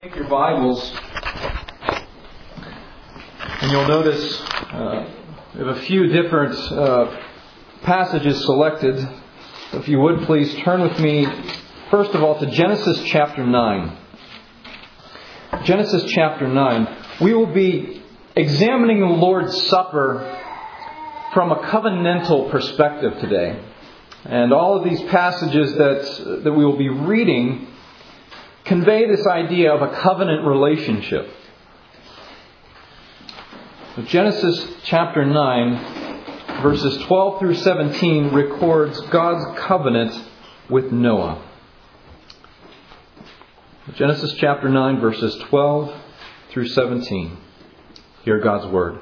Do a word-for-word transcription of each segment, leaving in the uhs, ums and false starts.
Take your Bibles, and you'll notice uh, we have a few different uh, passages selected. If you would please turn with me, first of all, to Genesis chapter nine. Genesis chapter nine. We will be examining the Lord's Supper from a covenantal perspective today. And all of these passages that, that we will be reading convey this idea of a covenant relationship. So Genesis chapter nine, verses twelve through seventeen, records God's covenant with Noah. Genesis chapter nine, verses twelve through seventeen. Hear God's word.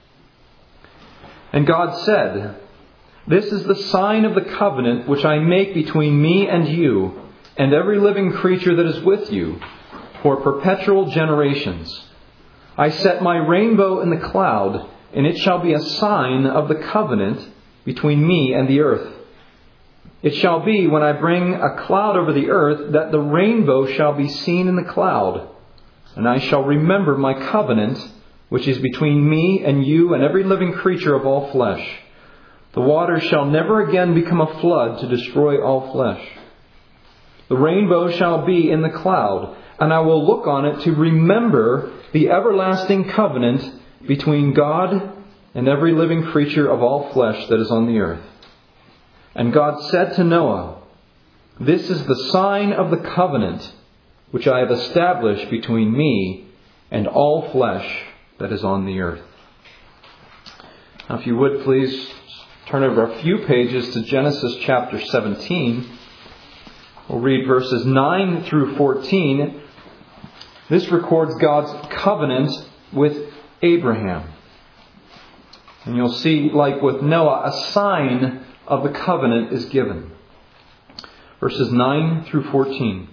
And God said, "This is the sign of the covenant which I make between me and you, and every living creature that is with you, for perpetual generations. I set my rainbow in the cloud, and it shall be a sign of the covenant between me and the earth. It shall be, when I bring a cloud over the earth, that the rainbow shall be seen in the cloud. And I shall remember my covenant, which is between me and you and every living creature of all flesh. The waters shall never again become a flood to destroy all flesh. The rainbow shall be in the cloud, and I will look on it to remember the everlasting covenant between God and every living creature of all flesh that is on the earth." And God said to Noah, "This is the sign of the covenant which I have established between me and all flesh that is on the earth." Now, if you would please turn over a few pages to Genesis chapter seventeen. We'll read verses nine through fourteen. This records God's covenant with Abraham. And you'll see, like with Noah, a sign of the covenant is given. Verses nine through fourteen.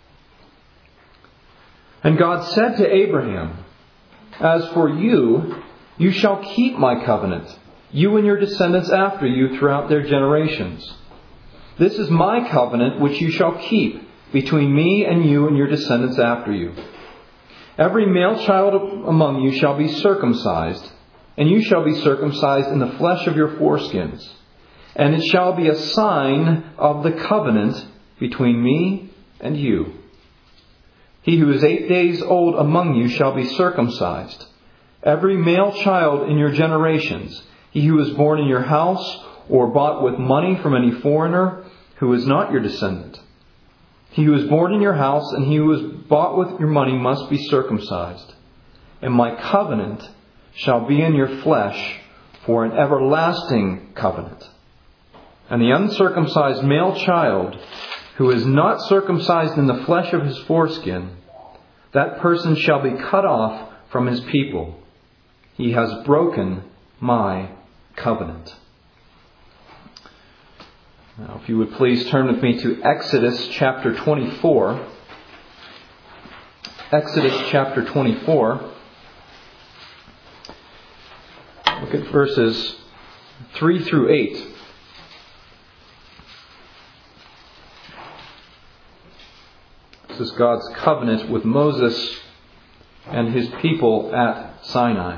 And God said to Abraham, "As for you, you shall keep my covenant, you and your descendants after you throughout their generations. This is my covenant which you shall keep between me and you and your descendants after you. Every male child among you shall be circumcised, and you shall be circumcised in the flesh of your foreskins. And it shall be a sign of the covenant between me and you. He who is eight days old among you shall be circumcised. Every male child in your generations, he who is born in your house or bought with money from any foreigner who is not your descendant. He who is born in your house and he who is bought with your money must be circumcised. And my covenant shall be in your flesh for an everlasting covenant. And the uncircumcised male child who is not circumcised in the flesh of his foreskin, that person shall be cut off from his people. He has broken my covenant." Now, if you would please turn with me to Exodus chapter twenty-four. Exodus chapter twenty-four. Look at verses three through eight. This is God's covenant with Moses and his people at Sinai.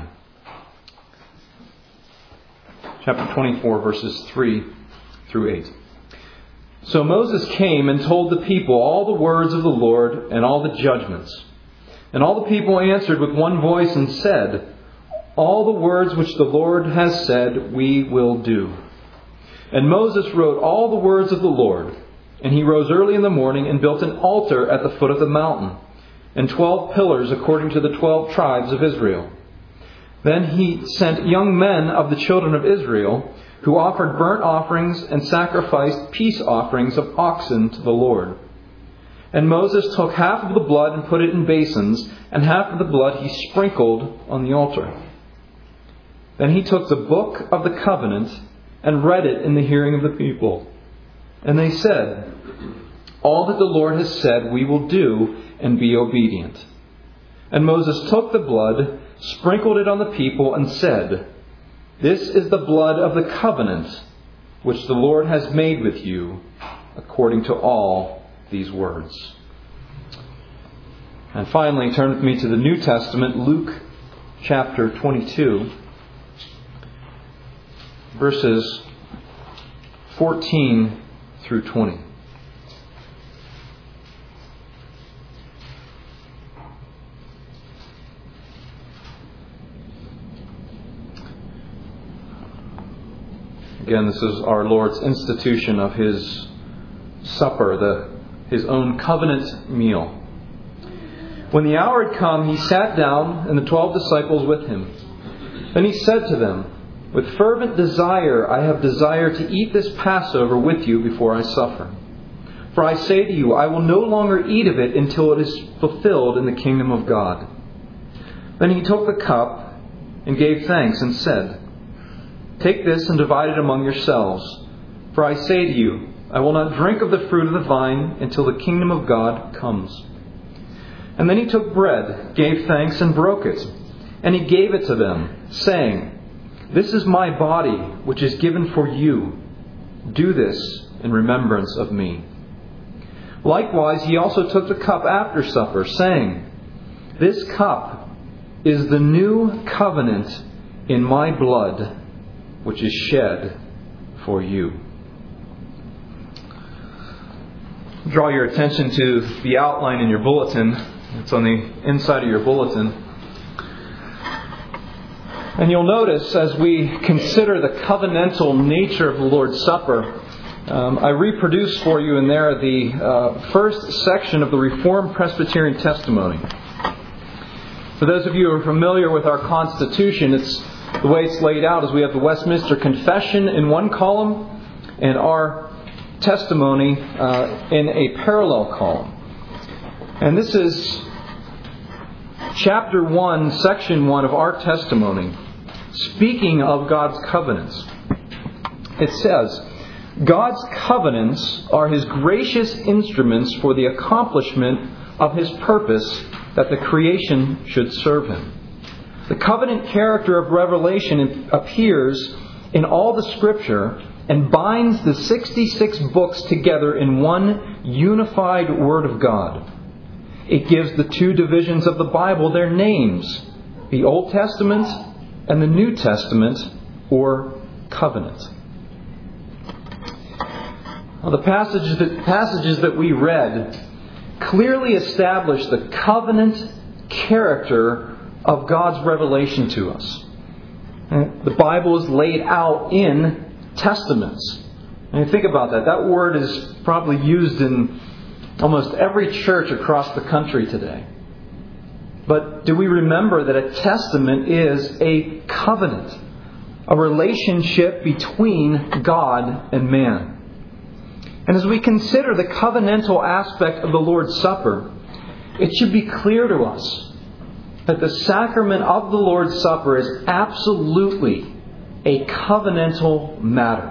Chapter twenty-four, verses three through eight. "So Moses came and told the people all the words of the Lord and all the judgments. And all the people answered with one voice and said, 'All the words which the Lord has said we will do.' And Moses wrote all the words of the Lord. And he rose early in the morning and built an altar at the foot of the mountain, and twelve pillars according to the twelve tribes of Israel. Then he sent young men of the children of Israel, who offered burnt offerings and sacrificed peace offerings of oxen to the Lord. And Moses took half of the blood and put it in basins, and half of the blood he sprinkled on the altar. Then he took the book of the covenant and read it in the hearing of the people. And they said, 'All that the Lord has said we will do, and be obedient.' And Moses took the blood, sprinkled it on the people, and said, 'This is the blood of the covenant which the Lord has made with you, according to all these words.'" And finally, turn with me to the New Testament, Luke chapter twenty-two, verses fourteen through twenty. Again, this is our Lord's institution of His supper, the His own covenant meal. When the hour had come, He sat down, and the twelve disciples with Him. Then He said to them, "With fervent desire I have desired to eat this Passover with you before I suffer. For I say to you, I will no longer eat of it until it is fulfilled in the kingdom of God." Then He took the cup and gave thanks and said, "Take this and divide it among yourselves. For I say to you, I will not drink of the fruit of the vine until the kingdom of God comes." And then He took bread, gave thanks, and broke it. And He gave it to them, saying, "This is my body, which is given for you. Do this in remembrance of me." Likewise, He also took the cup after supper, saying, "This cup is the new covenant in my blood, which is shed for you." Draw your attention to the outline in your bulletin. It's on the inside of your bulletin. And you'll notice as we consider the covenantal nature of the Lord's Supper, um, I reproduce for you in there the uh, first section of the Reformed Presbyterian Testimony. For those of you who are familiar with our Constitution, it's the way it's laid out is we have the Westminster Confession in one column and our testimony uh, in a parallel column. And this is chapter one, section one of our testimony, speaking of God's covenants. It says, "God's covenants are His gracious instruments for the accomplishment of His purpose that the creation should serve Him. The covenant character of Revelation appears in all the Scripture and binds the sixty-six books together in one unified Word of God. It gives the two divisions of the Bible their names, the Old Testament and the New Testament, or covenant." Now, the passages that, passages that we read clearly establish the covenant character of God's revelation to us. The Bible is laid out in testaments. And you think about that. That word is probably used in almost every church across the country today. But do we remember that a testament is a covenant, a relationship between God and man? And as we consider the covenantal aspect of the Lord's Supper, it should be clear to us that the sacrament of the Lord's Supper is absolutely a covenantal matter.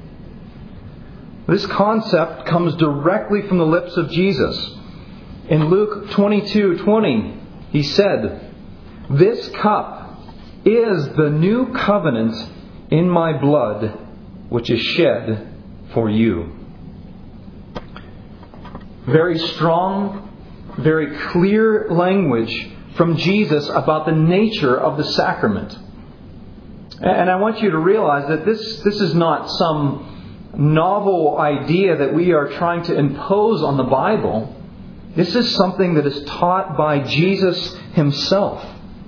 This concept comes directly from the lips of Jesus. In Luke twenty-two twenty, He said, "This cup is the new covenant in my blood, which is shed for you." Very strong, very clear language from Jesus about the nature of the sacrament. And I want you to realize that this, this is not some novel idea that we are trying to impose on the Bible. This is something that is taught by Jesus Himself.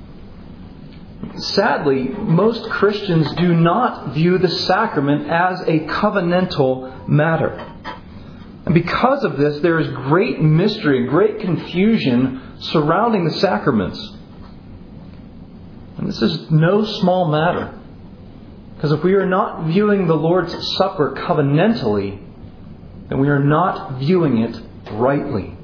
Sadly, most Christians do not view the sacrament as a covenantal matter. And because of this, there is great mystery, great confusion surrounding the sacraments. And this is no small matter. Because if we are not viewing the Lord's Supper covenantally, then we are not viewing it rightly.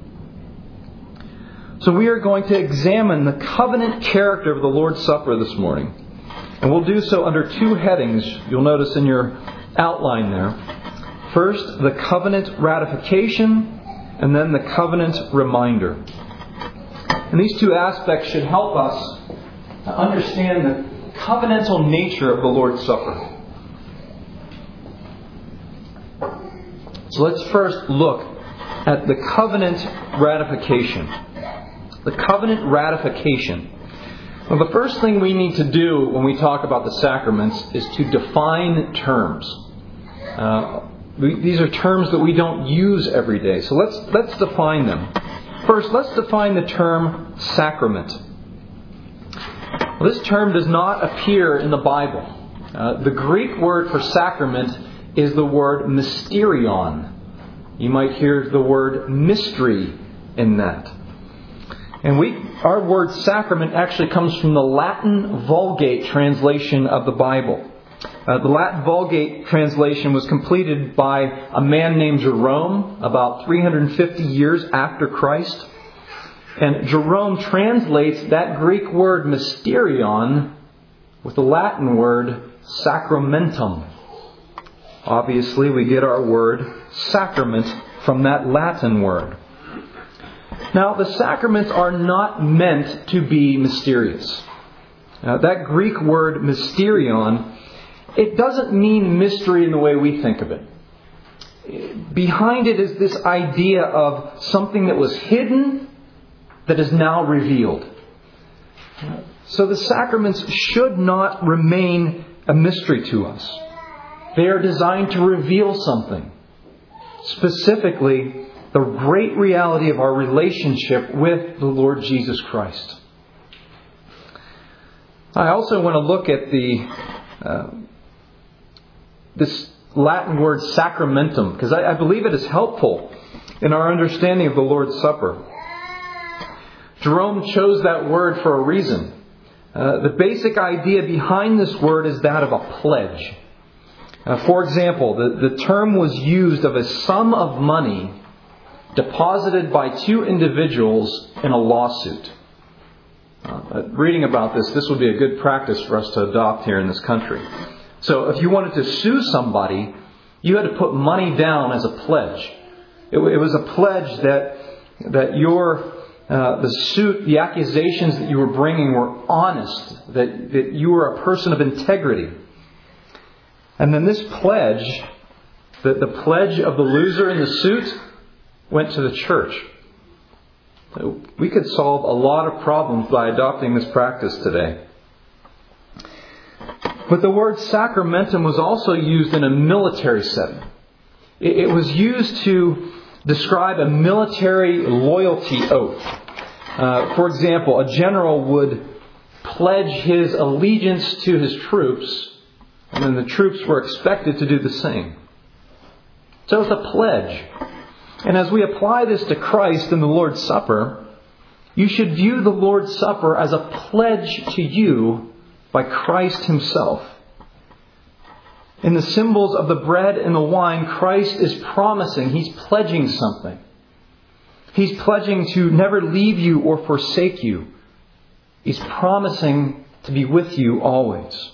So we are going to examine the covenant character of the Lord's Supper this morning. And we'll do so under two headings you'll notice in your outline there. First, the covenant ratification, and then the covenant reminder. And these two aspects should help us to understand the covenantal nature of the Lord's Supper. So let's first look at the covenant ratification. The covenant ratification. Well, the first thing we need to do when we talk about the sacraments is to define terms. Uh, we, these are terms that we don't use every day. So let's let's define them. First, let's define the term sacrament. Well, this term does not appear in the Bible. Uh, the Greek word for sacrament is the word mysterion. You might hear the word mystery in that. And we, our word sacrament actually comes from the Latin Vulgate translation of the Bible. Uh, the Latin Vulgate translation was completed by a man named Jerome about three hundred fifty years after Christ. And Jerome translates that Greek word mysterion with the Latin word sacramentum. Obviously, we get our word sacrament from that Latin word. Now, the sacraments are not meant to be mysterious. Uh, that Greek word mysterion, it doesn't mean mystery in the way we think of it. Behind it is this idea of something that was hidden that is now revealed. So the sacraments should not remain a mystery to us. They are designed to reveal something. Specifically, the great reality of our relationship with the Lord Jesus Christ. I also want to look at the uh, this Latin word sacramentum, because I, I believe it is helpful in our understanding of the Lord's Supper. Jerome chose that word for a reason. Uh, the basic idea behind this word is that of a pledge. Uh, for example, the, the term was used of a sum of money deposited by two individuals in a lawsuit. Uh, reading about this, this would be a good practice for us to adopt here in this country. So if you wanted to sue somebody, you had to put money down as a pledge. It, it was a pledge that that your uh, the suit, the accusations that you were bringing were honest, that, that you were a person of integrity. And then this pledge, the, the pledge of the loser in the suit, went to the church. We could solve a lot of problems by adopting this practice today. But the word sacramentum was also used in a military setting. It, it was used to describe a military loyalty oath. Uh, for example, a general would pledge his allegiance to his troops, and then the troops were expected to do the same. So it's a pledge. And as we apply this to Christ in the Lord's Supper, you should view the Lord's Supper as a pledge to you by Christ Himself. In the symbols of the bread and the wine, Christ is promising, He's pledging something. He's pledging to never leave you or forsake you. He's promising to be with you always.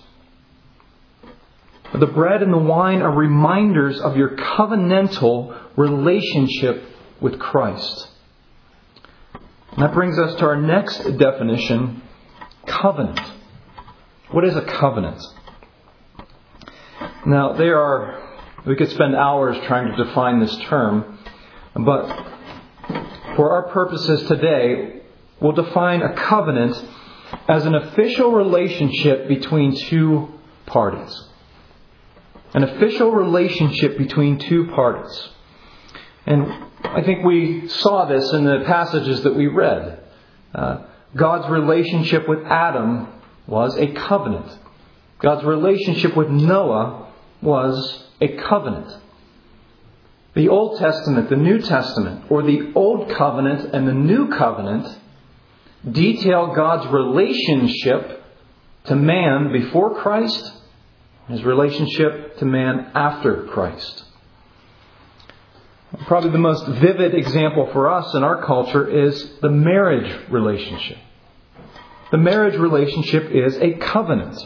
The bread and the wine are reminders of your covenantal relationship with Christ. And that brings us to our next definition, covenant. What is a covenant? Now, there are, we could spend hours trying to define this term, but for our purposes today, we'll define a covenant as an official relationship between two parties. An official relationship between two parties. And I think we saw this in the passages that we read. Uh, God's relationship with Adam was a covenant. God's relationship with Noah was a covenant. The Old Testament, the New Testament, or the Old Covenant and the New Covenant detail God's relationship to man before Christ, His relationship to man after Christ. Probably the most vivid example for us in our culture is the marriage relationship. The marriage relationship is a covenant.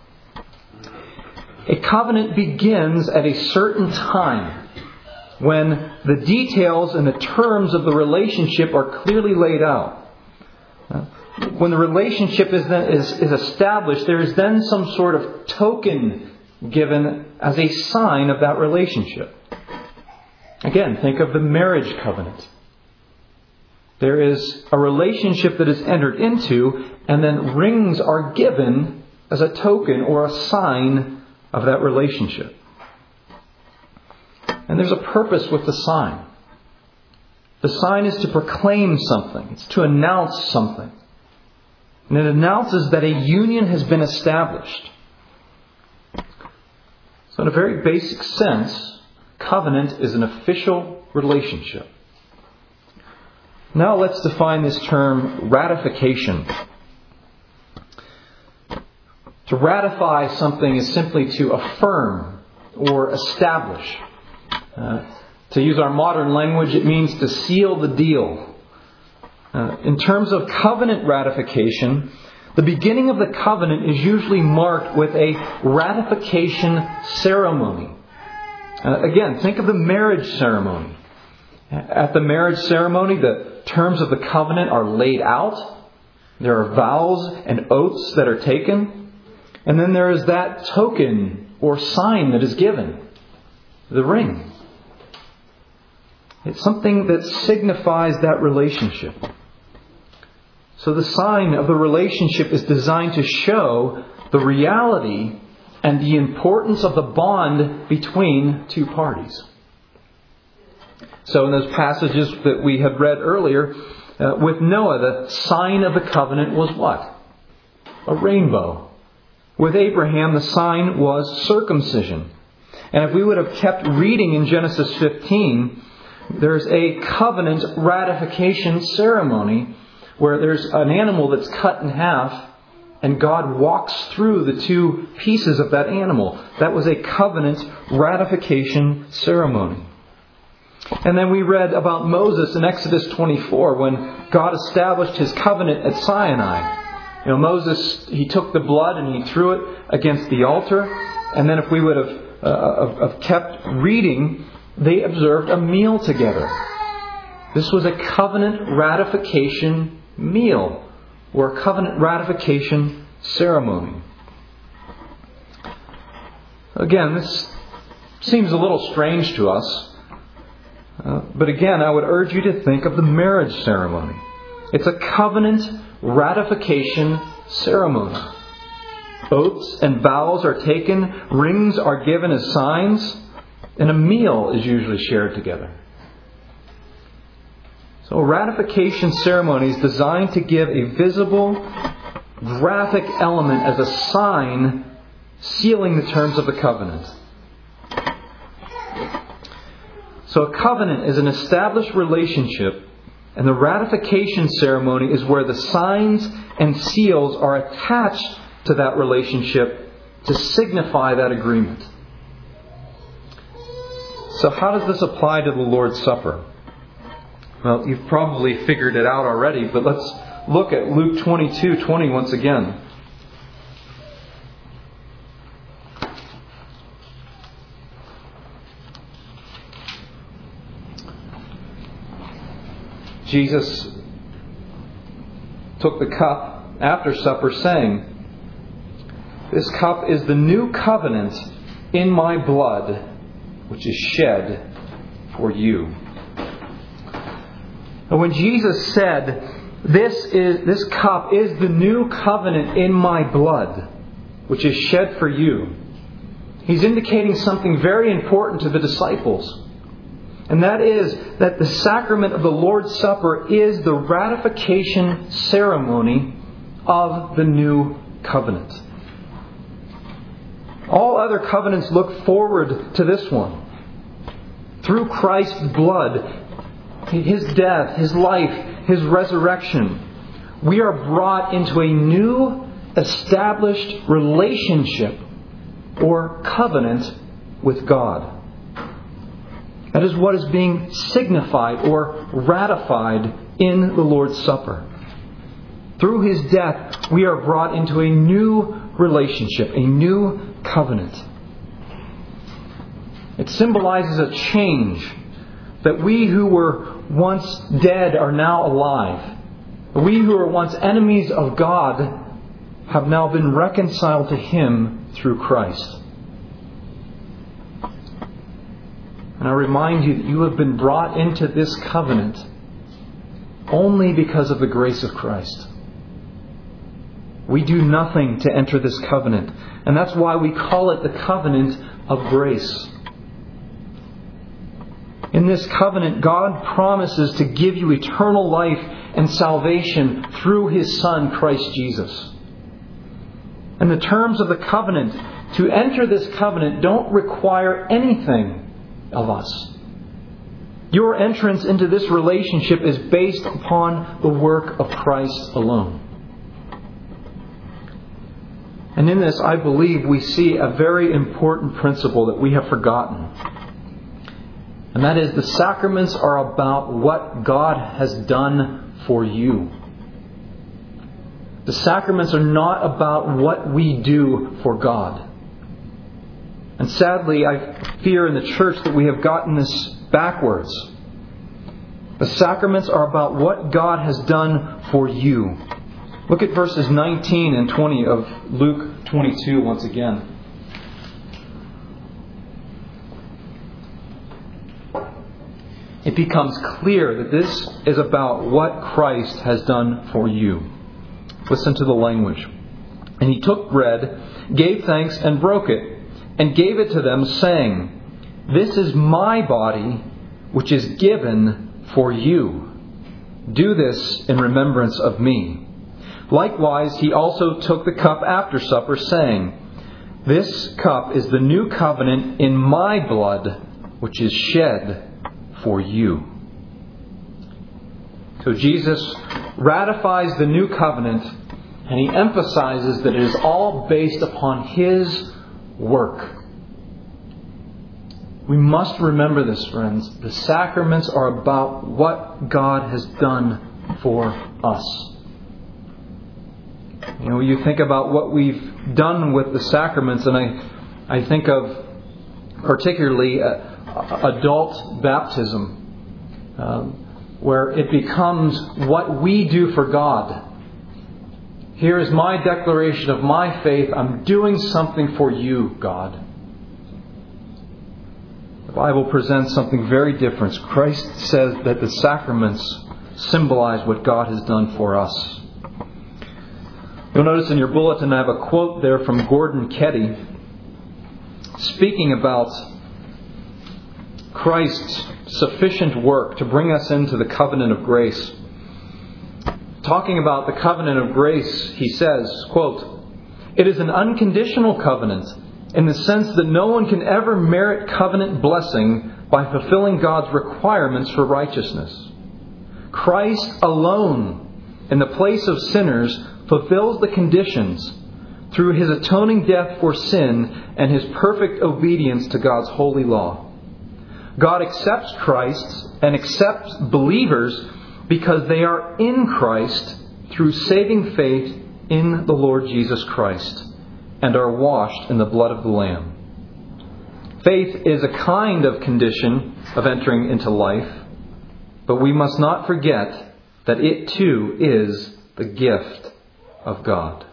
A covenant begins at a certain time when the details and the terms of the relationship are clearly laid out. When the relationship is, then, is, is established, there is then some sort of token given as a sign of that relationship. Again, think of the marriage covenant. There is a relationship that is entered into, and then rings are given as a token or a sign of that relationship. And there's a purpose with the sign. The sign is to proclaim something. It's to announce something. And it announces that a union has been established. So in a very basic sense, covenant is an official relationship. Now let's define this term ratification. To ratify something is simply to affirm or establish. Uh, to use our modern language, it means to seal the deal. Uh, in terms of covenant ratification, the beginning of the covenant is usually marked with a ratification ceremony. Uh, again, think of the marriage ceremony. At the marriage ceremony, the terms of the covenant are laid out. There are vows and oaths that are taken. And then there is that token or sign that is given, the ring. It's something that signifies that relationship. So the sign of the relationship is designed to show the reality and the importance of the bond between two parties. So in those passages that we had read earlier, uh, with Noah, the sign of the covenant was what? A rainbow. With Abraham, the sign was circumcision. And if we would have kept reading in Genesis fifteen, there's a covenant ratification ceremony where there's an animal that's cut in half and God walks through the two pieces of that animal. That was a covenant ratification ceremony. And then we read about Moses in Exodus twenty-four when God established His covenant at Sinai. You know, Moses, he took the blood and he threw it against the altar. And then if we would have, uh, have kept reading, they observed a meal together. This was a covenant ratification meal or a covenant ratification ceremony. Again, this seems a little strange to us. Uh, but again, I would urge you to think of the marriage ceremony. It's a covenant ratification ceremony. Oaths and vows are taken, rings are given as signs, and a meal is usually shared together. So a ratification ceremony is designed to give a visible, graphic element as a sign sealing the terms of the covenant. So a covenant is an established relationship, and the ratification ceremony is where the signs and seals are attached to that relationship to signify that agreement. So how does this apply to the Lord's Supper? Well, you've probably figured it out already, but let's look at Luke twenty-two twenty once again. Jesus took the cup after supper, saying, "This cup is the new covenant in my blood, which is shed for you." And when Jesus said, "This is this cup is the new covenant in my blood, which is shed for you," He's indicating something very important to the disciples. And that is that the sacrament of the Lord's Supper is the ratification ceremony of the new covenant. All other covenants look forward to this one. Through Christ's blood, His death, His life, His resurrection, we are brought into a new established relationship or covenant with God. That is what is being signified or ratified in the Lord's Supper. Through His death, we are brought into a new relationship, a new covenant. It symbolizes a change, that we who were once dead are now alive. We who were once enemies of God have now been reconciled to Him through Christ. And I remind you that you have been brought into this covenant only because of the grace of Christ. We do nothing to enter this covenant. And that's why we call it the covenant of grace. In this covenant, God promises to give you eternal life and salvation through His Son, Christ Jesus. And the terms of the covenant, to enter this covenant, don't require anything of us. Your entrance into this relationship is based upon the work of Christ alone. And in this, I believe we see a very important principle that we have forgotten. And that is, the sacraments are about what God has done for you. The sacraments are not about what we do for God. And sadly, I fear in the church that we have gotten this backwards. The sacraments are about what God has done for you. Look at verses nineteen and twenty of Luke twenty-two once again. It becomes clear that this is about what Christ has done for you. Listen to the language. And He took bread, gave thanks, and broke it, and gave it to them, saying, "This is my body, which is given for you. Do this in remembrance of me." Likewise, He also took the cup after supper, saying, "This cup is the new covenant in my blood, which is shed for you." So Jesus ratifies the new covenant, and He emphasizes that it is all based upon His work. We must remember this, friends. The sacraments are about what God has done for us. You know, you think about what we've done with the sacraments, and I, I think of particularly uh, adult baptism, um, where it becomes what we do for God. Here is my declaration of my faith. I'm doing something for you, God. The Bible presents something very different. Christ says that the sacraments symbolize what God has done for us. You'll notice in your bulletin I have a quote there from Gordon Ketty speaking about Christ's sufficient work to bring us into the covenant of grace. Talking about the covenant of grace, he says, quote, "It is an unconditional covenant in the sense that no one can ever merit covenant blessing by fulfilling God's requirements for righteousness. Christ alone, in the place of sinners, fulfills the conditions through His atoning death for sin and His perfect obedience to God's holy law. God accepts Christ and accepts believers because they are in Christ through saving faith in the Lord Jesus Christ and are washed in the blood of the Lamb. Faith is a kind of condition of entering into life, but we must not forget that it too is the gift of God."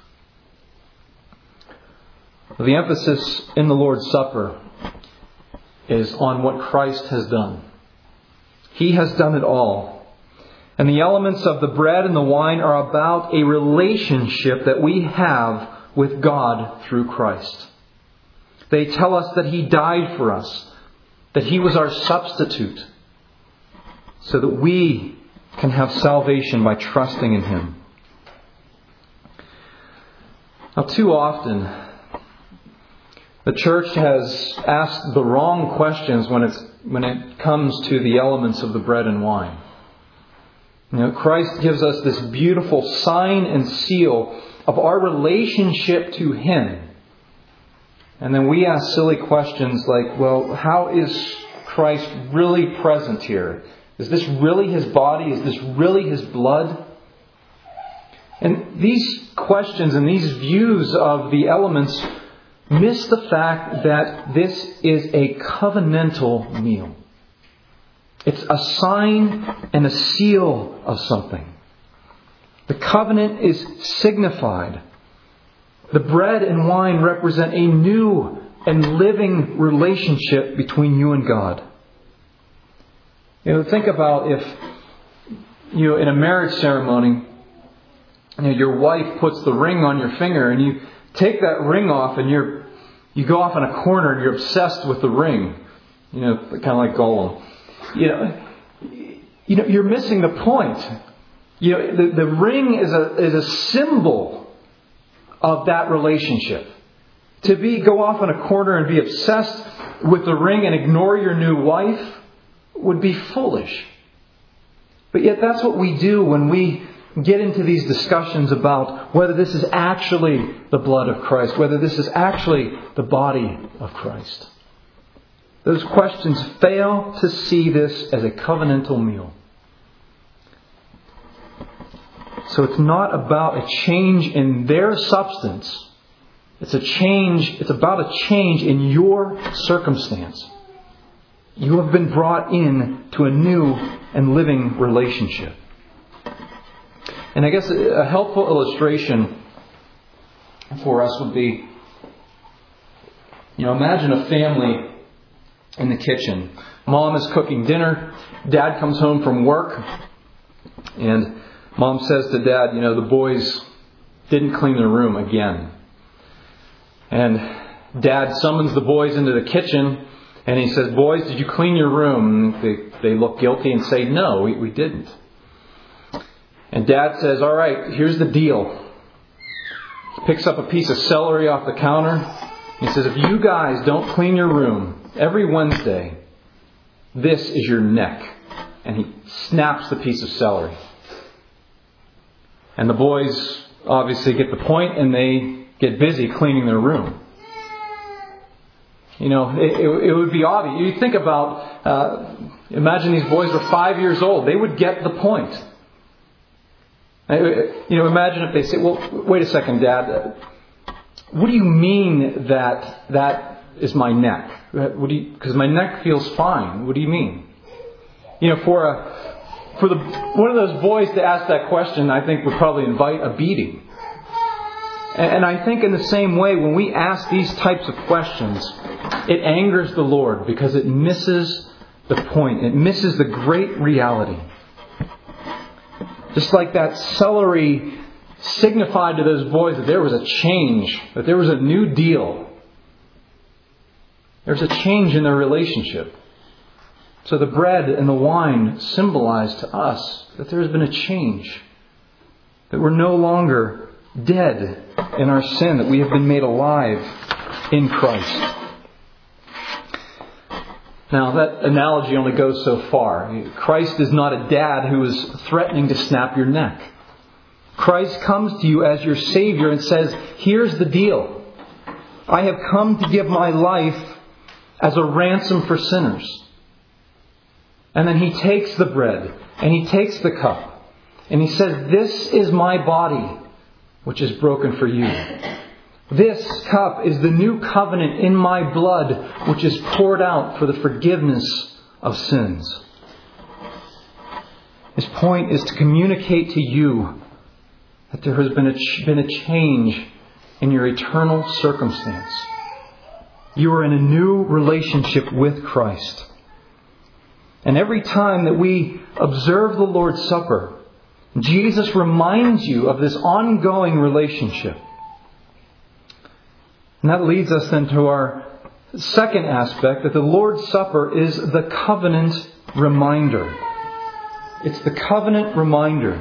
The emphasis in the Lord's Supper is on what Christ has done. He has done it all. And the elements of the bread and the wine are about a relationship that we have with God through Christ. They tell us that He died for us, that He was our substitute, so that we can have salvation by trusting in Him. Now, too often, the church has asked the wrong questions when it's when it comes to the elements of the bread and wine. You know, Christ gives us this beautiful sign and seal of our relationship to Him. And then we ask silly questions like, well, how is Christ really present here? Is this really His body? Is this really His blood? And these questions and these views of the elements miss the fact that this is a covenantal meal. It's a sign and a seal of something. The covenant is signified. The bread and wine represent a new and living relationship between you and God. You know, think about if you know, in a marriage ceremony, you know, your wife puts the ring on your finger, and you take that ring off, and you're you go off in a corner, and you're obsessed with the ring. You know, kind of like Gollum. You know, you know, you're missing the point. You know, the, the ring is a is a symbol of that relationship. To be go off in a corner and be obsessed with the ring and ignore your new wife would be foolish. But yet that's what we do when we get into these discussions about whether this is actually the blood of Christ, whether this is actually the body of Christ. Those questions fail to see this as a covenantal meal. So it's not about a change in their substance. It's a change, it's about a change in your circumstance. You have been brought in to a new and living relationship. And I guess a helpful illustration for us would be, you know, imagine a family in the kitchen. Mom is cooking dinner. Dad comes home from work. And Mom says to Dad, you know, the boys didn't clean their room again. And Dad summons the boys into the kitchen. And he says, boys, did you clean your room? And they, they look guilty and say, no, we, we didn't. And Dad says, all right, here's the deal. He picks up a piece of celery off the counter. He says, if you guys don't clean your room every Wednesday, this is your neck. And he snaps the piece of celery. And the boys obviously get the point, and they get busy cleaning their room. You know, it, it, it would be obvious. You think about, uh, imagine these boys were five years old. They would get the point. You know, imagine if they say, well, wait a second, Dad. What do you mean that that is my neck? What do you, because my neck feels fine. What do you mean? You know, for a, for the, one of those boys to ask that question, I think would probably invite a beating. And I think in the same way, when we ask these types of questions, it angers the Lord because it misses the point. It misses the great reality. Just like that celery signified to those boys that there was a change, that there was a new deal. There's a change in their relationship. So the bread and the wine symbolize to us that there has been a change. That we're no longer dead in our sin, that we have been made alive in Christ. Now, that analogy only goes so far. Christ is not a dad who is threatening to snap your neck. Christ comes to you as your Savior and says, here's the deal. I have come to give my life as a ransom for sinners. And then He takes the bread and He takes the cup and He says, this is my body, which is broken for you. This cup is the new covenant in my blood, which is poured out for the forgiveness of sins. His point is to communicate to you that there has been a, been a change in your eternal circumstance. You are in a new relationship with Christ. And every time that we observe the Lord's Supper, Jesus reminds you of this ongoing relationship. And that leads us then to our second aspect, that the Lord's Supper is the covenant reminder. It's the covenant reminder.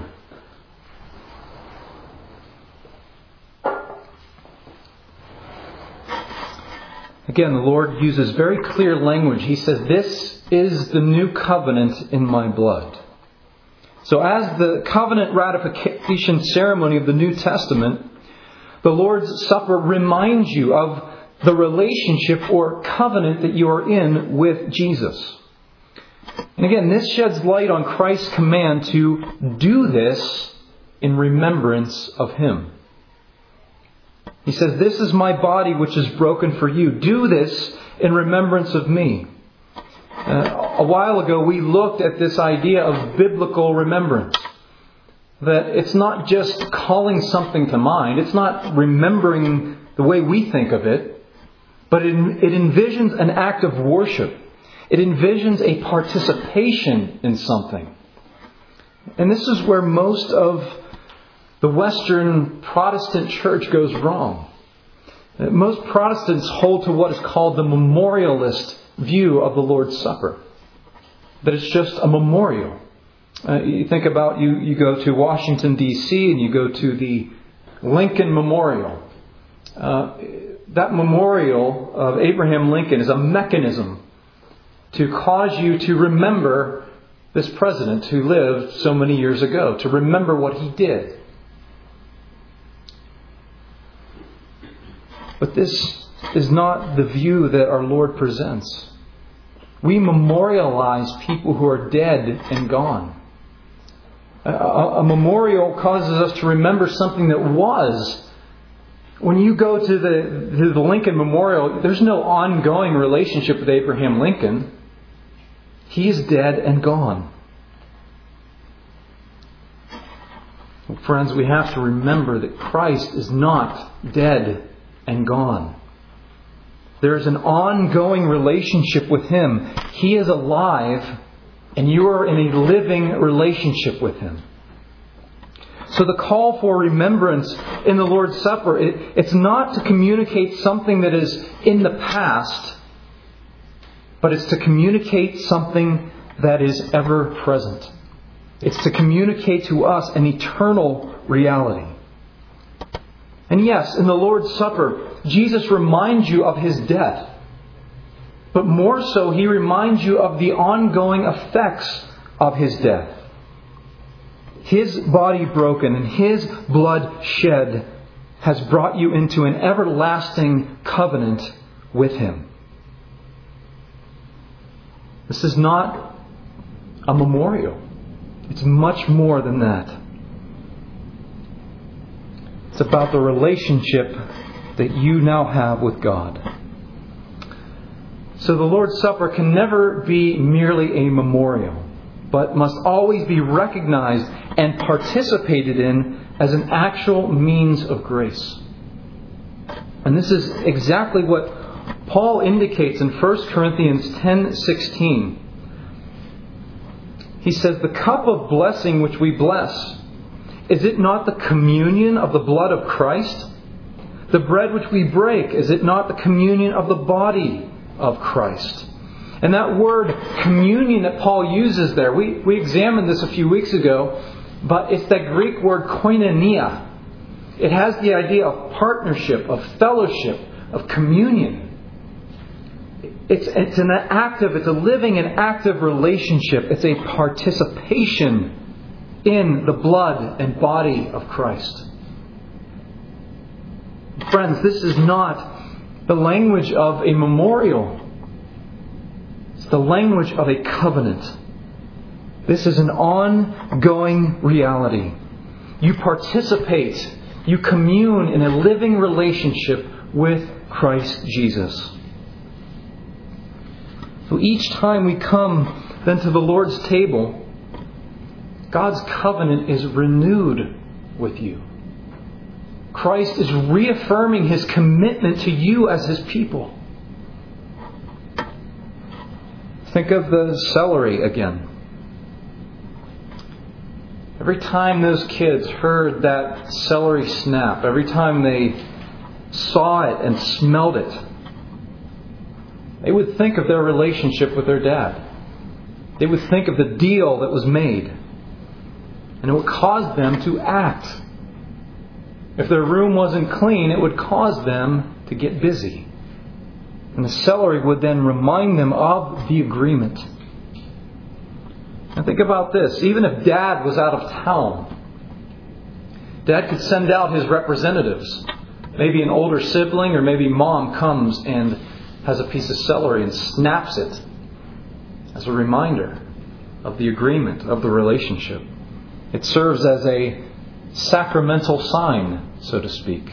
Again, the Lord uses very clear language. He says, this is the new covenant in my blood. So as the covenant ratification ceremony of the New Testament, the Lord's Supper reminds you of the relationship or covenant that you are in with Jesus. And again, this sheds light on Christ's command to do this in remembrance of Him. He says, this is my body which is broken for you. Do this in remembrance of me. Uh, a while ago, we looked at this idea of biblical remembrance. That it's not just calling something to mind. It's not remembering the way we think of it. But it, it envisions an act of worship. It envisions a participation in something. And this is where most of the Western Protestant church goes wrong. Most Protestants hold to what is called the memorialist view of the Lord's Supper. That it's just a memorial. Uh, you think about, you, you go to Washington, D C, and you go to the Lincoln Memorial. Uh, that memorial of Abraham Lincoln is a mechanism to cause you to remember this president who lived so many years ago, to remember what he did. But this is not the view that our Lord presents. We memorialize people who are dead and gone. A, a, a memorial causes us to remember something that was. When you go to the, to the Lincoln Memorial, there's no ongoing relationship with Abraham Lincoln. He is dead and gone. Friends, we have to remember that Christ is not dead and gone. There is an ongoing relationship with Him. He is alive, and you are in a living relationship with Him. So the call for remembrance in the Lord's Supper, it, it's not to communicate something that is in the past, but it's to communicate something that is ever present. It's to communicate to us an eternal reality. And yes, in the Lord's Supper, Jesus reminds you of His death. But more so, He reminds you of the ongoing effects of His death. His body broken and His blood shed has brought you into an everlasting covenant with Him. This is not a memorial. It's much more than that. It's about the relationship that you now have with God. So the Lord's Supper can never be merely a memorial, but must always be recognized and participated in as an actual means of grace. And this is exactly what Paul indicates in First Corinthians ten sixteen. He says, "The cup of blessing which we bless, is it not the communion of the blood of Christ? The bread which we break, is it not the communion of the body of Christ?" And that word communion that Paul uses there, we, we examined this a few weeks ago, but it's that Greek word koinonia. It has the idea of partnership, of fellowship, of communion. It's, it's an active, it's a living and active relationship. It's a participation in the blood and body of Christ. Friends, this is not the language of a memorial. It's the language of a covenant. This is an ongoing reality. You participate, you commune in a living relationship with Christ Jesus. So each time we come then to the Lord's table, God's covenant is renewed with you. Christ is reaffirming His commitment to you as His people. Think of the celery again. Every time those kids heard that celery snap, every time they saw it and smelled it, they would think of their relationship with their dad. They would think of the deal that was made. And it would cause them to act. If their room wasn't clean, it would cause them to get busy. And the celery would then remind them of the agreement. Now think about this. Even if Dad was out of town, Dad could send out his representatives. Maybe an older sibling, or maybe Mom comes and has a piece of celery and snaps it as a reminder of the agreement, of the relationship. It serves as a sacramental sign, so to speak.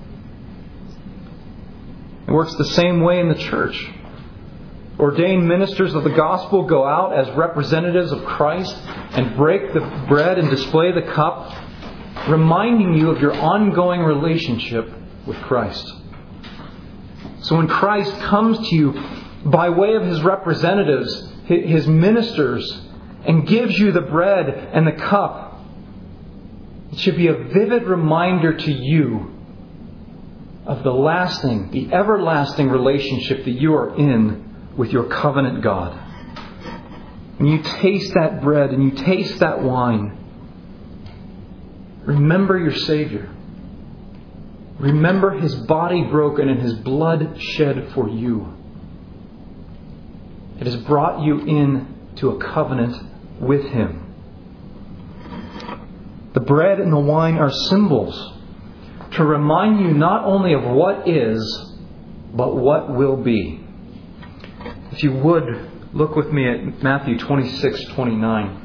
It works the same way in the church. Ordained ministers of the gospel go out as representatives of Christ and break the bread and display the cup, reminding you of your ongoing relationship with Christ. So when Christ comes to you by way of His representatives, His ministers, and gives you the bread and the cup, it should be a vivid reminder to you of the lasting, the everlasting relationship that you are in with your covenant God. When you taste that bread and you taste that wine, remember your Savior. Remember His body broken and His blood shed for you. It has brought you in to a covenant with Him. The bread and the wine are symbols to remind you not only of what is, but what will be. If you would, look with me at Matthew twenty-six twenty-nine.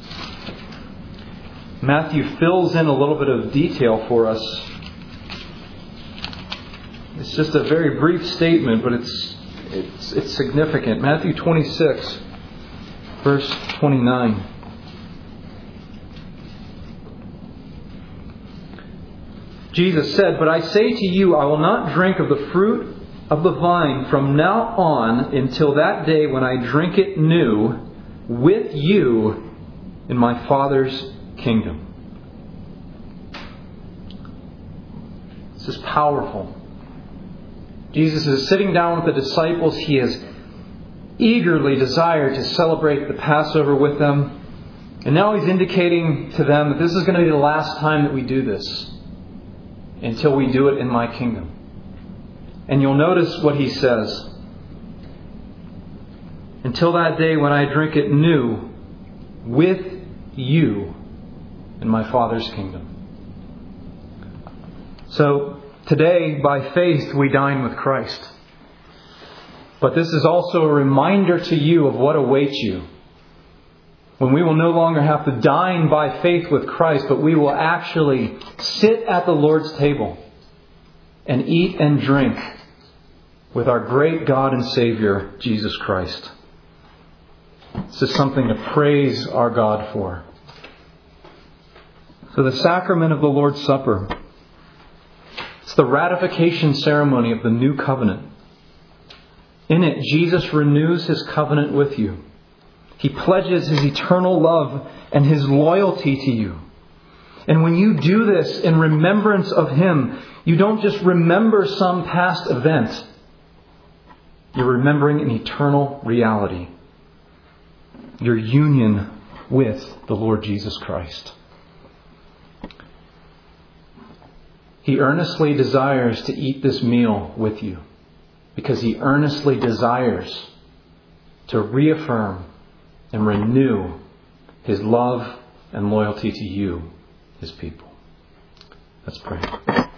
Matthew fills in a little bit of detail for us. It's just a very brief statement, but it's it's, it's significant. Matthew twenty-six, verse twenty-nine. Jesus said, "But I say to you, I will not drink of the fruit of the vine from now on until that day when I drink it new with you in my Father's kingdom." This is powerful. Jesus is sitting down with the disciples. He has eagerly desired to celebrate the Passover with them. And now He's indicating to them that this is going to be the last time that we do this until we do it in my kingdom. And you'll notice what He says. Until that day when I drink it new with you in my Father's kingdom. So today, by faith, we dine with Christ. But this is also a reminder to you of what awaits you. When we will no longer have to dine by faith with Christ, but we will actually sit at the Lord's table and eat and drink with our great God and Savior, Jesus Christ. This is something to praise our God for. So the sacrament of the Lord's Supper, it's the ratification ceremony of the new covenant. In it, Jesus renews His covenant with you. He pledges His eternal love and His loyalty to you. And when you do this in remembrance of Him, you don't just remember some past event. You're remembering an eternal reality. Your union with the Lord Jesus Christ. He earnestly desires to eat this meal with you because He earnestly desires to reaffirm and renew His love and loyalty to you, His people. Let's pray.